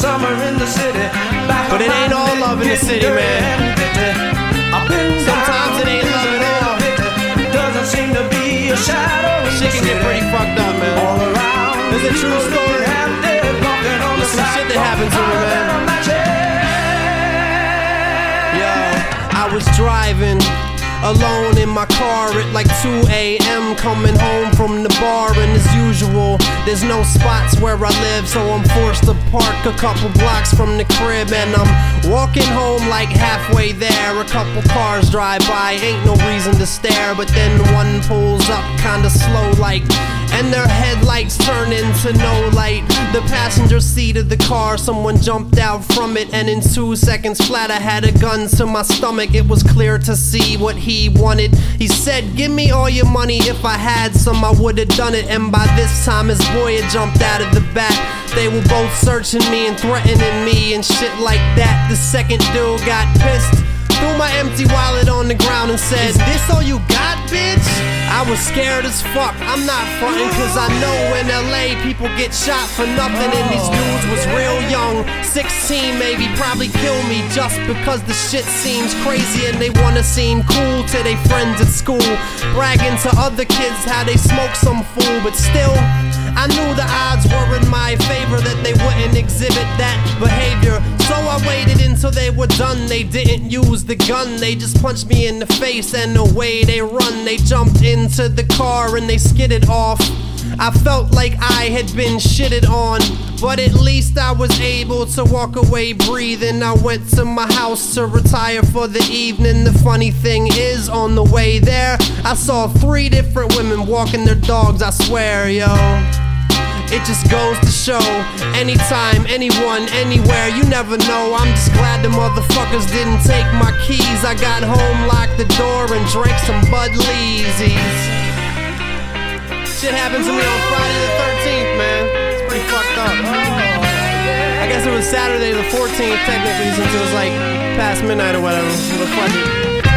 summer in the city. But it ain't all love in the city, man. Sometimes it ain't love at all. Doesn't seem to be a shadow. Shit can get pretty fucked up, man. All around. It's a true story. There's some shit that happened to me, man. Yo, I was driving alone in my car at like 2 a.m. coming home from the bar, and as usual, there's no spots where I live, so I'm forced to park a couple blocks from the crib, and I'm walking home like halfway there. A couple cars drive by, ain't no reason to stare, but then one pulls up kinda slow like, and their headlights turn into no light. The passenger seat of the car, someone jumped out from it, and in 2 seconds flat I had a gun to my stomach. It was clear to see what he wanted. He said, give me all your money, if I had some I would've done it. And by this time his boy had jumped out of the back. They were both searching me and threatening me and shit like that. The second dude got pissed, threw my empty wallet on the ground and said, is this all you got, bitch? I was scared as fuck, I'm not frontin', cause I know in LA people get shot for nothing. And these dudes was real young, 16 maybe, probably kill me just because the shit seems crazy. And they wanna seem cool to their friends at school, bragging to other kids how they smoke some fool. But still, I knew the odds were in my favor, that they wouldn't exhibit that behavior. So I waited until they were done. They didn't use the gun, they just punched me in the face, and away they run. They jumped into the car and they skidded off. I felt like I had been shitted on, but at least I was able to walk away breathing. I went to my house to retire for the evening. The funny thing is, on the way there, I saw 3 different women walking their dogs, I swear, yo. It just goes to show, anytime, anyone, anywhere, you never know. I'm just glad the motherfuckers didn't take my keys. I got home, locked the door, and drank some Bud Leezies. Shit happened to me on Friday the 13th, man. It's pretty fucked up. I guess it was Saturday the 14th, technically, since it was like past midnight or whatever. But fuck it.